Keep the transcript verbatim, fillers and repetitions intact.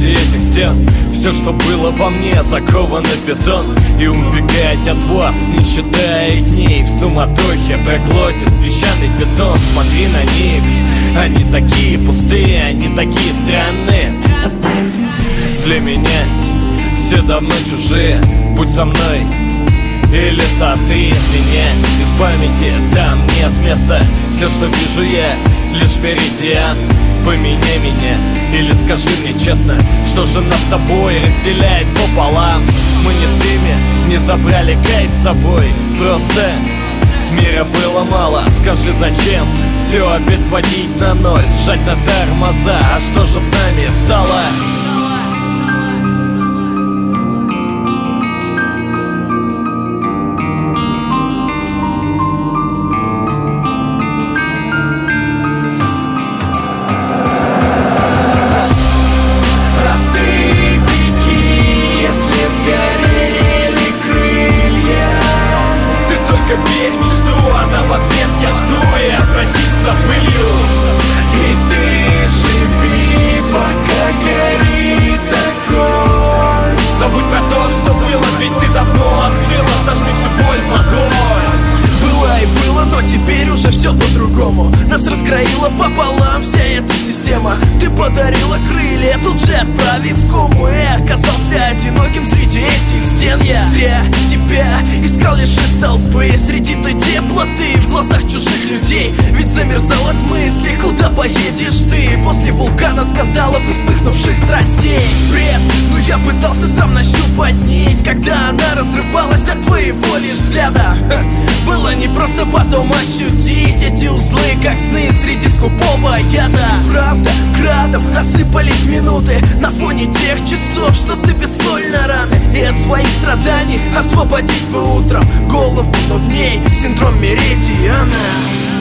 среди этих стен. Все, что было во мне, заковано в бетон. И убегать от вас, не считая дней, в суматохе проглотит песчаный бетон. Смотри на них, они такие пустые, они такие странные. Для меня все давно чужие. Будь со мной или сотри меня из памяти, там нет места. Все, что вижу я, лишь меридиан. Поменяй меня или скажи мне честно, что же нас с тобой разделяет пополам. Мы не с ними, не забрали кайф с собой. Просто мира было мало. Скажи, зачем все опять сводить на ноль, сжать на тормоза? А что же с нами стало? Нас раскроила пополам вся эта система. Ты подарила крылья, тут же отправив в кому. И оказался одиноким среди этих стен. Я зря тебя искал лишь из толпы, среди той теплоты в глазах чужих людей. Ведь замерзал от мысли, куда поедешь ты после вулкана скандалов и вспыхнувших страстей. Бред, ну я пытался сам нащупать нить, когда она разрывалась от твоего лишь взгляда. Было не просто потом ощутить эти узлы, как сны среди скупого яда. Правда, градом осыпались минуты на фоне тех часов, что сыпет соль на раны. И от своих страданий освободить бы утром голову, но в ней синдром меридиана.